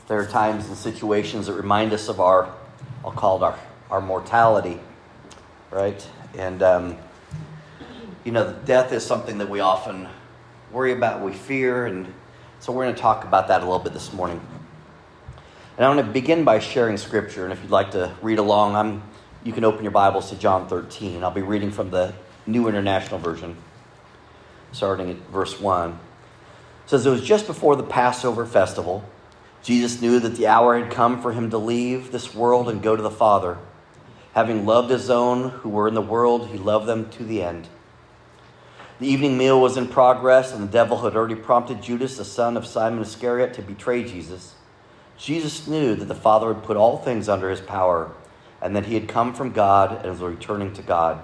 There are times and situations that remind us of our mortality, right? And, death is something that we often worry about, we fear, and so we're going to talk about that a little bit this morning. And I'm going to begin by sharing scripture, and if you'd like to read along, you can open your Bibles to John 13. I'll be reading from the New International Version, starting at verse 1. It says, "It was just before the Passover festival. Jesus knew that the hour had come for him to leave this world and go to the Father. Having loved his own who were in the world, he loved them to the end. The evening meal was in progress, and the devil had already prompted Judas, the son of Simon Iscariot, to betray Jesus. Jesus knew that the Father had put all things under his power, and that he had come from God and was returning to God."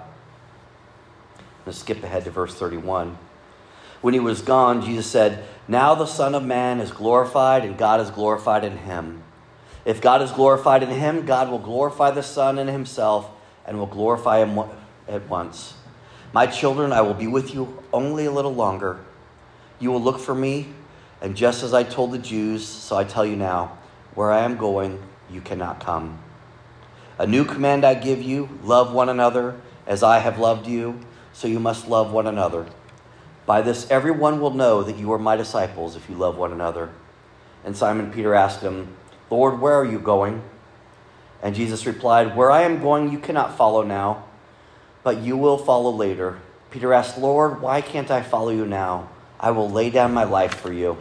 Let's skip ahead to verse 31. "When he was gone, Jesus said, 'Now the Son of Man is glorified, and God is glorified in him. If God is glorified in him, God will glorify the Son in himself, and will glorify him at once. My children, I will be with you only a little longer. You will look for me, and just as I told the Jews, so I tell you now, where I am going, you cannot come. A new command I give you, love one another as I have loved you, so you must love one another. By this everyone will know that you are my disciples if you love one another.' And Simon Peter asked him, 'Lord, where are you going?' And Jesus replied, 'Where I am going you cannot follow now, but you will follow later.' Peter asked, 'Lord, why can't I follow you now? I will lay down my life for you.'"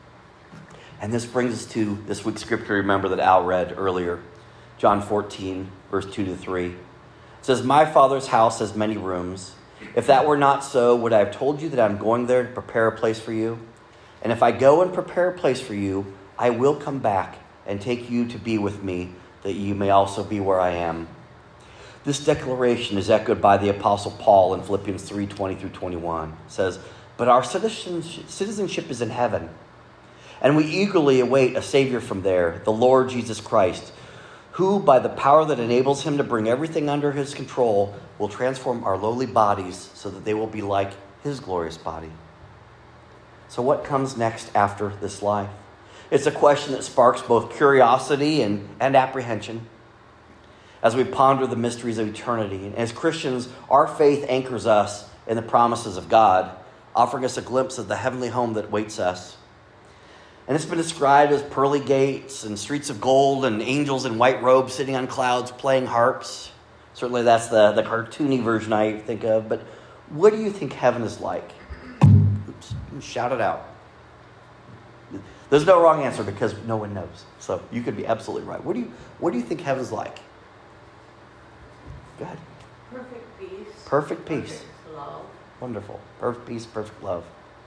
And this brings us to this week's scripture, remember, that Al read earlier. John 14, verse 2-3. It says, "My Father's house has many rooms. If that were not so, would I have told you that I'm going there to prepare a place for you? And if I go and prepare a place for you, I will come back and take you to be with me, that you may also be where I am." This declaration is echoed by the Apostle Paul in Philippians 3:20-21. It says, "But our citizenship is in heaven, and we eagerly await a Savior from there, the Lord Jesus Christ, who, by the power that enables him to bring everything under his control, will transform our lowly bodies so that they will be like his glorious body." So what comes next after this life? It's a question that sparks both curiosity and apprehension as we ponder the mysteries of eternity. And as Christians, our faith anchors us in the promises of God, offering us a glimpse of the heavenly home that waits us. And it's been described as pearly gates and streets of gold and angels in white robes sitting on clouds playing harps. Certainly that's the cartoony version I think of. But what do you think heaven is like? Oops, shout it out. There's no wrong answer because no one knows. So you could be absolutely right. What do you think heaven's like? Go ahead. Perfect peace. Perfect peace. Perfect love. Wonderful. Perfect peace, perfect love.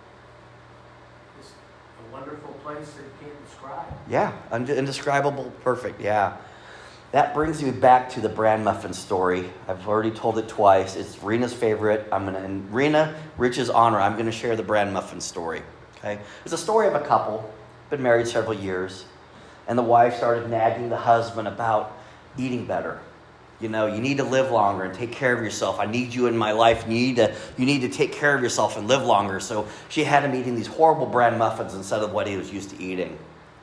It's a wonderful place that you can't describe. Yeah, indescribable, perfect, yeah. That brings me back to the bran muffin story. I've already told it twice. It's Rena's favorite. In Rena Rich's honor, I'm going to share the bran muffin story. Okay, it's a story of a couple, been married several years, and the wife started nagging the husband about eating better. You need to live longer and take care of yourself. I need you in my life. You need to take care of yourself and live longer. So she had him eating these horrible bran muffins instead of what he was used to eating.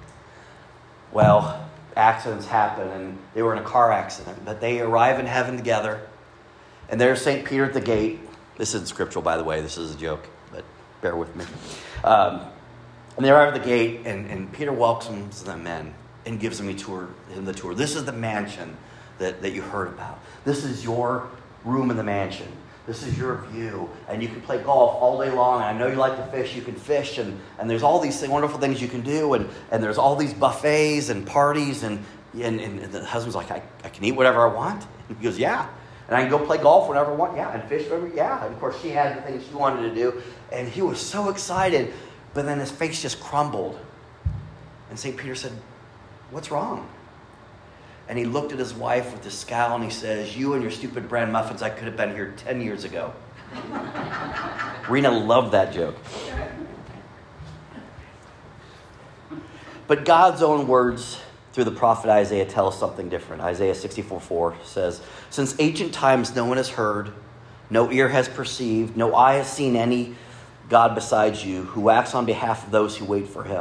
Well, accidents happen, and they were in a car accident. But they arrive in heaven together, and there's St. Peter at the gate. This isn't scriptural, by the way. This is a joke, but bear with me. And they arrive at the gate, and Peter welcomes them in and gives him the tour. This is the mansion that you heard about. This is your room in the mansion. This is your view. And you can play golf all day long. And I know you like to fish. You can fish. And there's all these wonderful things you can do. And there's all these buffets and parties. And the husband's like, I can eat whatever I want. And he goes, yeah. And I can go play golf whenever I want. Yeah. And fish whenever. Yeah. And of course, she had the things she wanted to do. And he was so excited. But then his face just crumbled. And St. Peter said, "What's wrong?" And he looked at his wife with a scowl and he says, "You and your stupid bran muffins, I could have been here 10 years ago." Rena loved that joke. But God's own words through the prophet Isaiah tell us something different. Isaiah 64:4 says, "Since ancient times no one has heard, no ear has perceived, no eye has seen any God besides you, who acts on behalf of those who wait for him.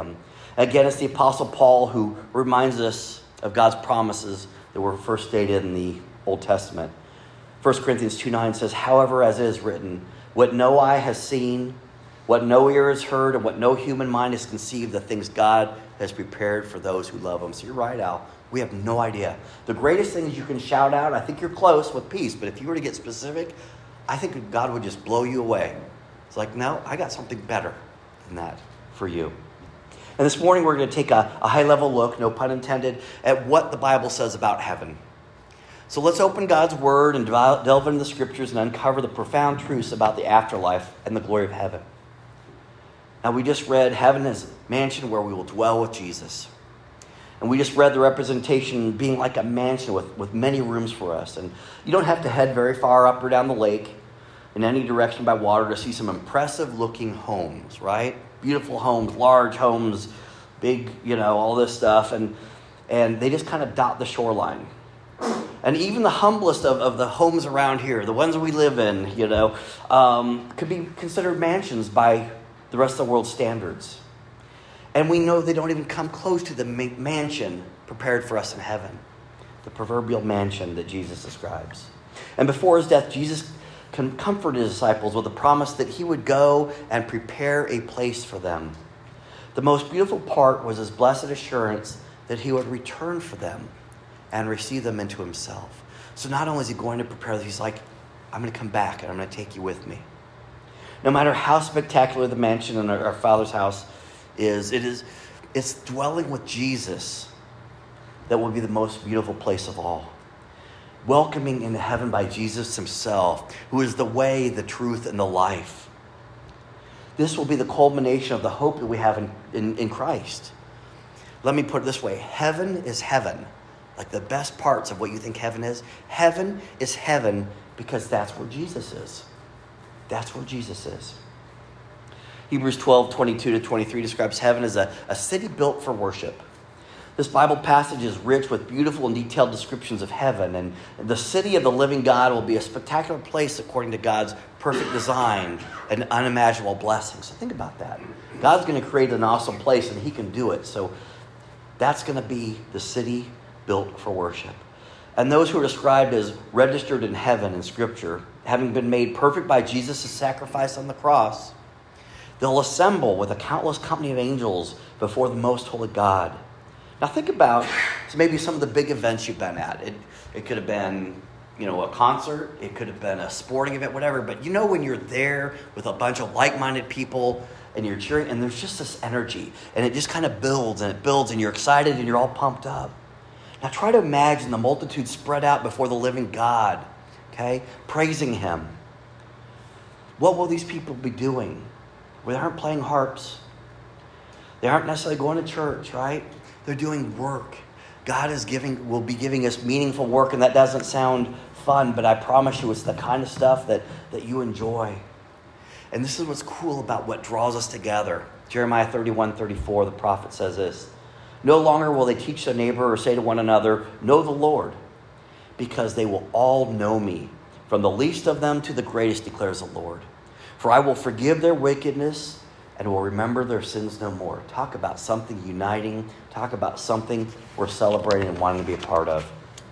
Again, it's the Apostle Paul who reminds us of God's promises that were first stated in the Old Testament. 1 Corinthians 2:9 says, however, as it is written, what no eye has seen, what no ear has heard, and what no human mind has conceived, the things God has prepared for those who love him. So you're right, Al. We have no idea. The greatest thing is you can shout out, I think you're close with peace, but if you were to get specific, I think God would just blow you away. It's like, no, I got something better than that for you. And this morning we're going to take a high-level look, no pun intended, at what the Bible says about heaven. So let's open God's Word and delve into the Scriptures and uncover the profound truths about the afterlife and the glory of heaven. Now, we just read heaven is a mansion where we will dwell with Jesus. And we just read the representation being like a mansion with many rooms for us. And you don't have to head very far up or down the lake in any direction by water to see some impressive-looking homes, right? Beautiful homes, large homes, big, all this stuff. And they just kind of dot the shoreline. And even the humblest of the homes around here, the ones we live in, could be considered mansions by the rest of the world's standards. And we know they don't even come close to the mansion prepared for us in heaven, the proverbial mansion that Jesus describes. And before his death, Jesus comforted his disciples with the promise that he would go and prepare a place for them. The most beautiful part was his blessed assurance that he would return for them and receive them into himself. So not only is he going to prepare them, he's like, I'm going to come back and I'm going to take you with me. No matter how spectacular the mansion in our Father's house it's dwelling with Jesus that will be the most beautiful place of all. Welcoming into heaven by Jesus himself, who is the way, the truth, and the life. This will be the culmination of the hope that we have in Christ. Let me put it this way. Heaven is heaven. Like the best parts of what you think heaven is. Heaven is heaven because that's where Jesus is. That's where Jesus is. Hebrews 12:22-23 describes heaven as a city built for worship. This Bible passage is rich with beautiful and detailed descriptions of heaven. And the city of the living God will be a spectacular place according to God's perfect design and unimaginable blessings. So think about that. God's going to create an awesome place and he can do it. So that's going to be the city built for worship. And those who are described as registered in heaven in Scripture, having been made perfect by Jesus' sacrifice on the cross, they'll assemble with a countless company of angels before the most holy God. Now think about maybe some of the big events you've been at. It could have been, a concert. It could have been a sporting event, whatever. But when you're there with a bunch of like-minded people and you're cheering, and there's just this energy. And it just kind of builds and it builds and you're excited and you're all pumped up. Now try to imagine the multitude spread out before the living God, okay, praising him. What will these people be doing? Well, they aren't playing harps. They aren't necessarily going to church, right? They're doing work. God will be giving us meaningful work, and that doesn't sound fun, but I promise you it's the kind of stuff that you enjoy. And this is what's cool about what draws us together. Jeremiah 31:34, the prophet says this, no longer will they teach their neighbor or say to one another, know the Lord, because they will all know me, from the least of them to the greatest, declares the Lord. For I will forgive their wickedness and will remember their sins no more. Talk about something uniting. Talk about something we're celebrating and wanting to be a part of.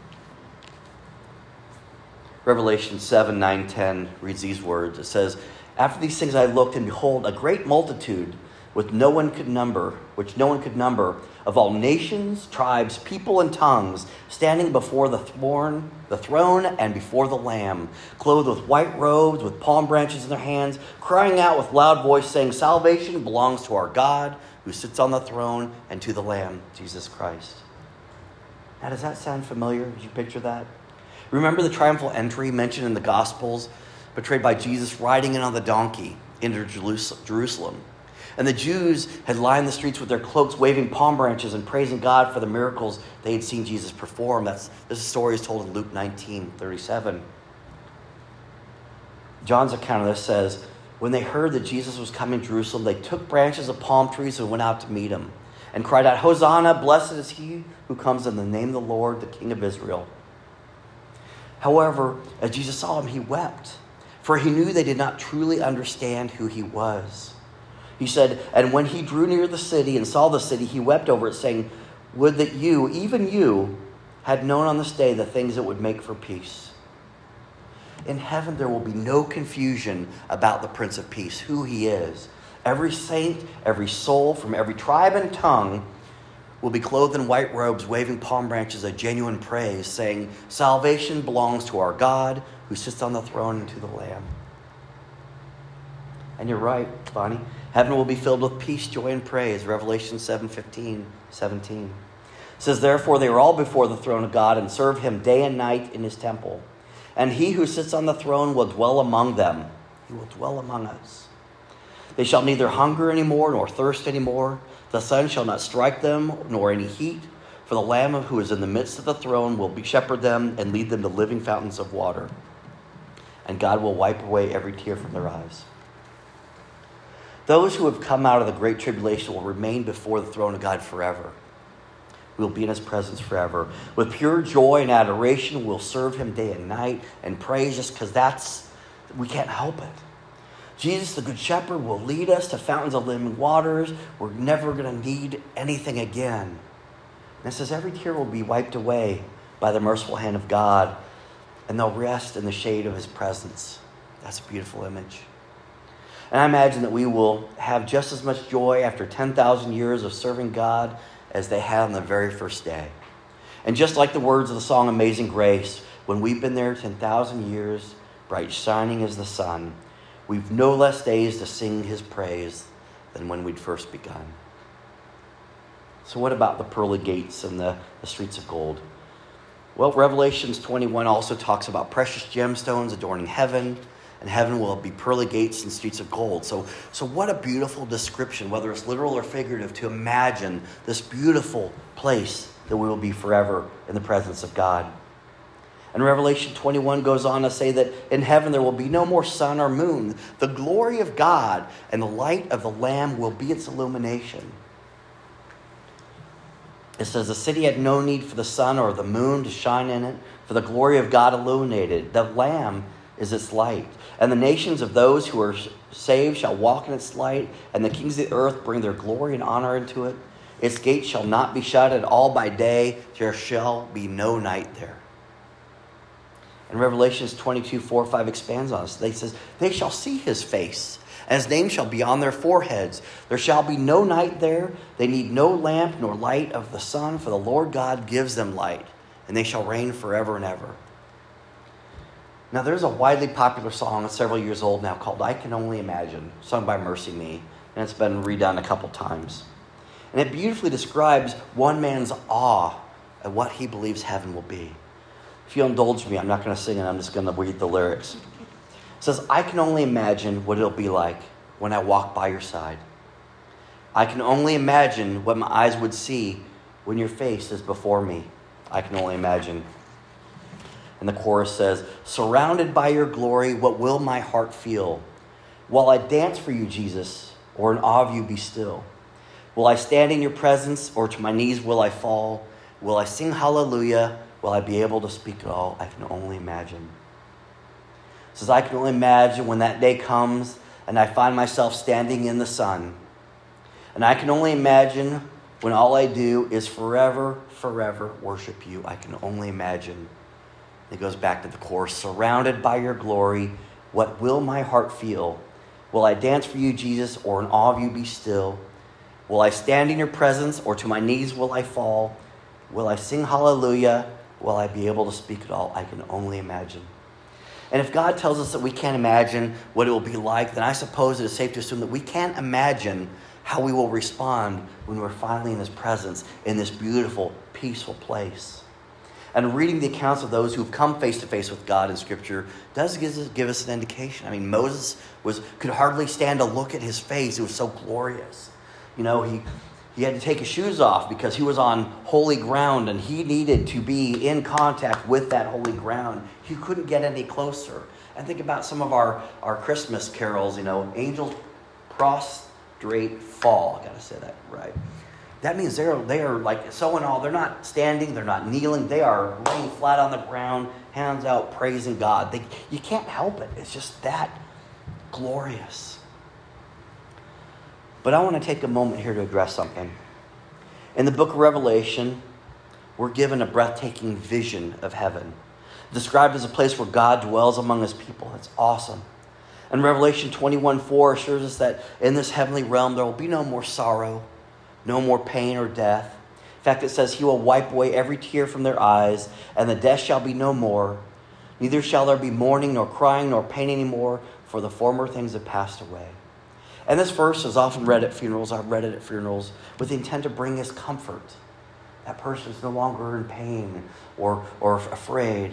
Revelation 7:9-10 reads these words. It says, after these things I looked, and behold, a great multitude, which no one could number, of all nations, tribes, people, and tongues, standing before the throne and before the Lamb, clothed with white robes, with palm branches in their hands, crying out with loud voice, saying, salvation belongs to our God, who sits on the throne, and to the Lamb, Jesus Christ. Now, does that sound familiar? Did you picture that? Remember the triumphal entry mentioned in the Gospels, portrayed by Jesus riding in on the donkey into Jerusalem. And the Jews had lined the streets with their cloaks, waving palm branches and praising God for the miracles they had seen Jesus perform. This story is told in Luke 19:37. John's account of this says, when they heard that Jesus was coming to Jerusalem, they took branches of palm trees and went out to meet him and cried out, Hosanna, blessed is he who comes in the name of the Lord, the King of Israel. However, as Jesus saw him, he wept, for he knew they did not truly understand who he was. He said, and when he drew near the city and saw the city, he wept over it, saying, would that you, even you, had known on this day the things that would make for peace. In heaven, there will be no confusion about the Prince of Peace, who he is. Every saint, every soul from every tribe and tongue will be clothed in white robes, waving palm branches of genuine praise, saying, salvation belongs to our God who sits on the throne and to the Lamb. And you're right, Bonnie. Heaven will be filled with peace, joy, and praise. Revelation 7:17, 17. It says, therefore they are all before the throne of God and serve him day and night in his temple. And he who sits on the throne will dwell among them. He will dwell among us. They shall neither hunger anymore nor thirst anymore. The sun shall not strike them, nor any heat. For the Lamb who is in the midst of the throne will shepherd them and lead them to living fountains of water. And God will wipe away every tear from their eyes. Those who have come out of the great tribulation will remain before the throne of God forever. We will be in his presence forever. With pure joy and adoration, we'll serve him day and night and praise just because we can't help it. Jesus, the Good Shepherd, will lead us to fountains of living waters. We're never going to need anything again. And it says every tear will be wiped away by the merciful hand of God, and they'll rest in the shade of his presence. That's a beautiful image. And I imagine that we will have just as much joy after 10,000 years of serving God as they had on the very first day. And just like the words of the song Amazing Grace, when we've been there 10,000 years, bright shining as the sun, we've no less days to sing his praise than when we'd first begun. So what about the pearly gates and the streets of gold? Well, Revelation 21 also talks about precious gemstones adorning heaven, and heaven will be pearly gates and streets of gold. So what a beautiful description, whether it's literal or figurative, to imagine this beautiful place that we will be forever in the presence of God. And Revelation 21 goes on to say that in heaven there will be no more sun or moon. The glory of God and the light of the Lamb will be its illumination. It says the city had no need for the sun or the moon to shine in it, for the glory of God illuminated. The Lamb is its light. And the nations of those who are saved shall walk in its light, and the kings of the earth bring their glory and honor into it. Its gates shall not be shut at all by day. There shall be no night there. And Revelation 22:4-5 expands on us. They says, they shall see his face, and his name shall be on their foreheads. There shall be no night there. They need no lamp nor light of the sun, for the Lord God gives them light, and they shall reign forever and ever. Now, there's a widely popular song that's several years old now called I Can Only Imagine, sung by Mercy Me, and it's been redone a couple times. And it beautifully describes one man's awe at what he believes heaven will be. If you'll indulge me, I'm not going to sing it, I'm just going to read the lyrics. It says, I can only imagine what it'll be like when I walk by your side. I can only imagine what my eyes would see when your face is before me. I can only imagine. And the chorus says, surrounded by your glory, what will my heart feel? While I dance for you, Jesus, or in awe of you be still? Will I stand in your presence, or to my knees will I fall? Will I sing hallelujah? Will I be able to speak at all? I can only imagine. It says, I can only imagine when that day comes and I find myself standing in the sun. And I can only imagine when all I do is forever, forever worship you. I can only imagine. It goes back to the chorus, surrounded by your glory, what will my heart feel? Will I dance for you, Jesus, or in awe of you be still? Will I stand in your presence, or to my knees will I fall? Will I sing hallelujah? Will I be able to speak at all? I can only imagine. And if God tells us that we can't imagine what it will be like, then I suppose it is safe to assume that we can't imagine how we will respond when we're finally in his presence in this beautiful, peaceful place. And reading the accounts of those who've come face to face with God in Scripture does give us an indication. I mean, Moses could hardly stand to look at his face. It was so glorious. You know, he had to take his shoes off because he was on holy ground and he needed to be in contact with that holy ground. He couldn't get any closer. And think about some of our Christmas carols, you know, angels prostrate fall. I got to say that right. That means they are like so in awe. They're not standing. They're not kneeling. They are laying flat on the ground, hands out, praising God. You can't help it. It's just that glorious. But I want to take a moment here to address something. In the book of Revelation, we're given a breathtaking vision of heaven, described as a place where God dwells among his people. It's awesome. And Revelation 21:4 assures us that in this heavenly realm there will be no more sorrow, no more pain or death. In fact, it says he will wipe away every tear from their eyes, and the death shall be no more. Neither shall there be mourning, nor crying, nor pain anymore, for the former things have passed away. And this verse is often read at funerals. I've read it at funerals with the intent to bring us comfort. That person is no longer in pain or afraid.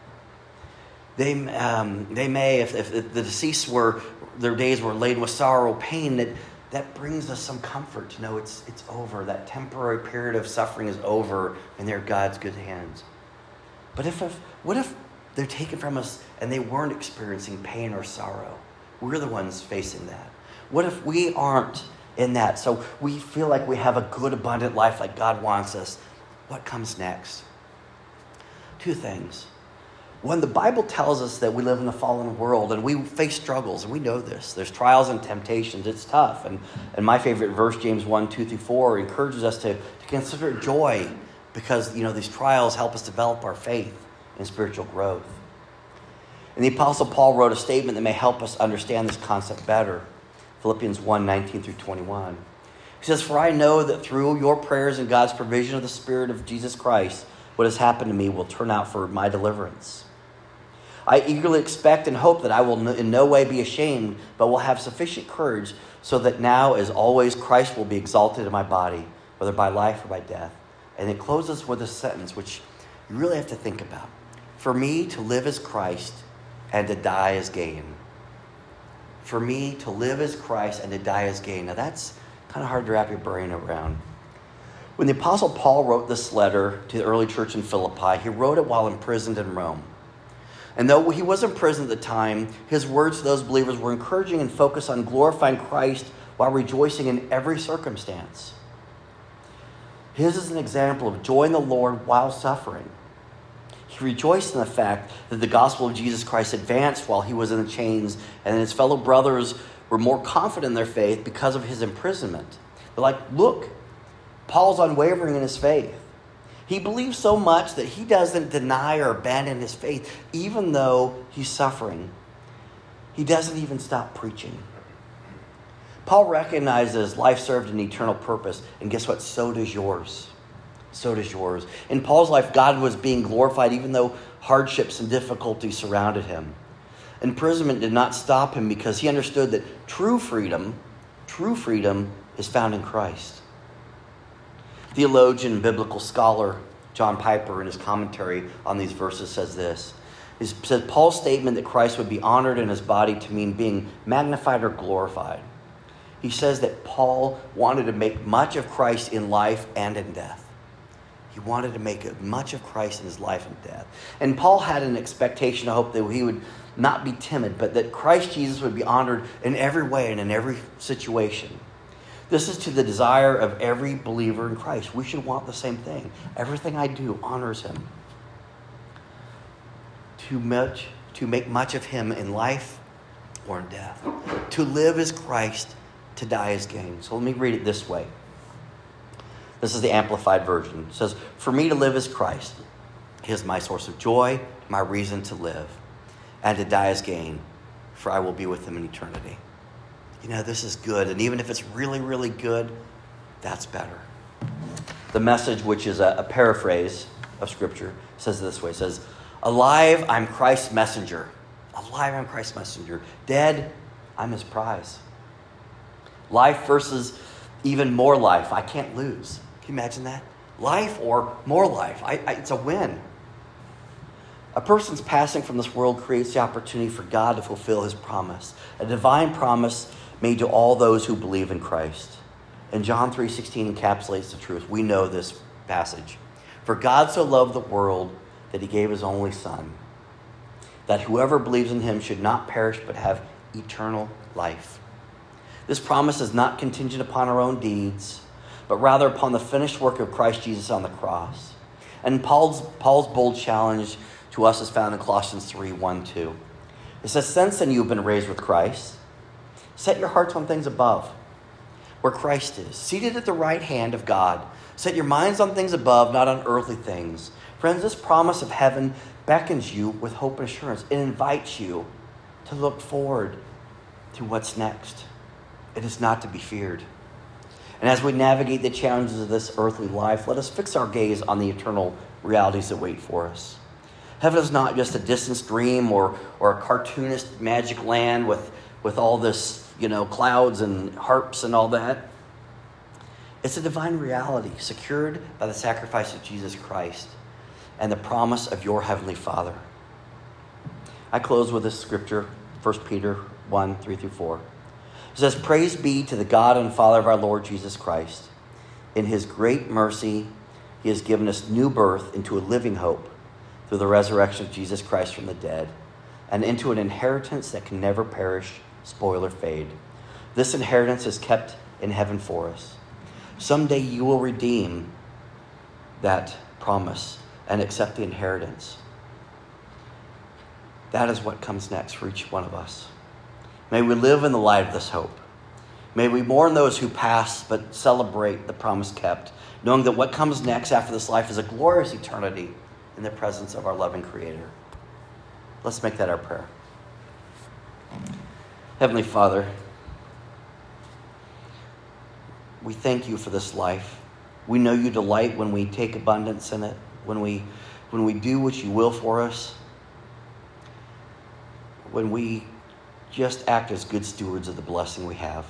They may, if the deceased their days were laden with sorrow, pain, that brings us some comfort to know it's over. That temporary period of suffering is over and they're God's good hands. But what if they're taken from us and they weren't experiencing pain or sorrow? We're the ones facing that. What if we aren't in that? So we feel like we have a good, abundant life like God wants us. What comes next? Two things. One, the Bible tells us that we live in a fallen world and we face struggles, and we know this. There's trials and temptations. It's tough. And my favorite verse, James 1:2-4, encourages us to consider it joy because, these trials help us develop our faith and spiritual growth. And the Apostle Paul wrote a statement that may help us understand this concept better. Philippians 1:19-21. He says, "For I know that through your prayers and God's provision of the Spirit of Jesus Christ, what has happened to me will turn out for my deliverance. I eagerly expect and hope that I will in no way be ashamed, but will have sufficient courage so that now, as always, Christ will be exalted in my body, whether by life or by death." And it closes with a sentence which you really have to think about. "For me to live as Christ and to die as gain." For me to live as Christ and to die as gain. Now that's kind of hard to wrap your brain around. When the Apostle Paul wrote this letter to the early church in Philippi, he wrote it while imprisoned in Rome. And though he was in prison at the time, his words to those believers were encouraging and focused on glorifying Christ while rejoicing in every circumstance. His is an example of joy in the Lord while suffering. He rejoiced in the fact that the gospel of Jesus Christ advanced while he was in the chains, and his fellow brothers were more confident in their faith because of his imprisonment. They're like, look, Paul's unwavering in his faith. He believes so much that he doesn't deny or abandon his faith, even though he's suffering. He doesn't even stop preaching. Paul recognizes life served an eternal purpose, and guess what? So does yours. So does yours. In Paul's life, God was being glorified even though hardships and difficulties surrounded him. Imprisonment did not stop him because he understood that true freedom is found in Christ. Theologian and biblical scholar John Piper, in his commentary on these verses, says this. He says Paul's statement that Christ would be honored in his body to mean being magnified or glorified. He says that Paul wanted to make much of Christ in life and in death. He wanted to make much of Christ in his life and death. And Paul had an expectation, a hope that he would not be timid, but that Christ Jesus would be honored in every way and in every situation. This is to the desire of every believer in Christ. We should want the same thing. Everything I do honors him. To make much of him in life or in death. To live as Christ, to die as gain. So let me read it this way. This is the Amplified Version. It says, "For me to live as Christ. He is my source of joy, my reason to live. And to die as gain, for I will be with him in eternity." This is good. And even if it's really, really good, that's better. The Message, which is a paraphrase of Scripture, says it this way. It says, "Alive, I'm Christ's messenger. Alive, I'm Christ's messenger. Dead, I'm his prize. Life versus even more life. I can't lose." Can you imagine that? Life or more life. It's a win. A person's passing from this world creates the opportunity for God to fulfill his promise. A divine promise made to all those who believe in Christ. And John 3:16 encapsulates the truth. We know this passage. "For God so loved the world that he gave his only Son, that whoever believes in him should not perish but have eternal life." This promise is not contingent upon our own deeds, but rather upon the finished work of Christ Jesus on the cross. And Paul's bold challenge to us is found in Colossians 3:1-2. It says, "Since then you have been raised with Christ, set your hearts on things above, where Christ is, seated at the right hand of God. Set your minds on things above, not on earthly things. Friends, this promise of heaven beckons you with hope and assurance. It invites you to look forward to what's next. It is not to be feared. And as we navigate the challenges of this earthly life, let us fix our gaze on the eternal realities that wait for us. Heaven is not just a distant dream or a cartoonist magic land with all this, clouds and harps and all that. It's a divine reality secured by the sacrifice of Jesus Christ and the promise of your Heavenly Father. I close with this scripture, 1 Peter 1, 3-4. It says, "Praise be to the God and Father of our Lord Jesus Christ. In his great mercy, he has given us new birth into a living hope through the resurrection of Jesus Christ from the dead, and into an inheritance that can never perish, spoil, or fade. This inheritance is kept in heaven for us. Someday you will redeem that promise and accept the inheritance." That is what comes next for each one of us. May we live in the light of this hope. May we mourn those who pass, but celebrate the promise kept, knowing that what comes next after this life is a glorious eternity in the presence of our loving Creator. Let's make that our prayer. Heavenly Father, we thank you for this life. We know you delight when we take abundance in it, when we do what you will for us, when we just act as good stewards of the blessing we have.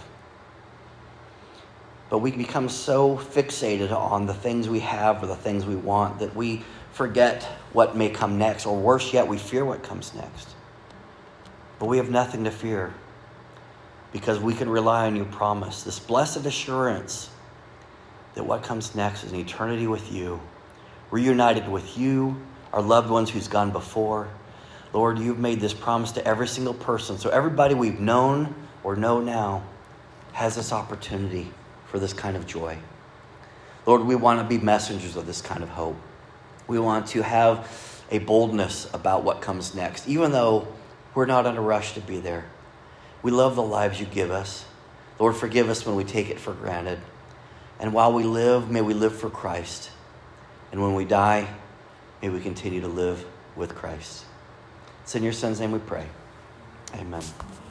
But we become so fixated on the things we have or the things we want that we forget what may come next, or worse yet, we fear what comes next. But we have nothing to fear because we can rely on your promise, this blessed assurance that what comes next is an eternity with you, reunited with you, our loved ones who's gone before. Lord, you've made this promise to every single person. So everybody we've known or know now has this opportunity for this kind of joy. Lord, we want to be messengers of this kind of hope. We want to have a boldness about what comes next, even though we're not in a rush to be there. We love the lives you give us. Lord, forgive us when we take it for granted. And while we live, may we live for Christ. And when we die, may we continue to live with Christ. It's in your Son's name we pray. Amen.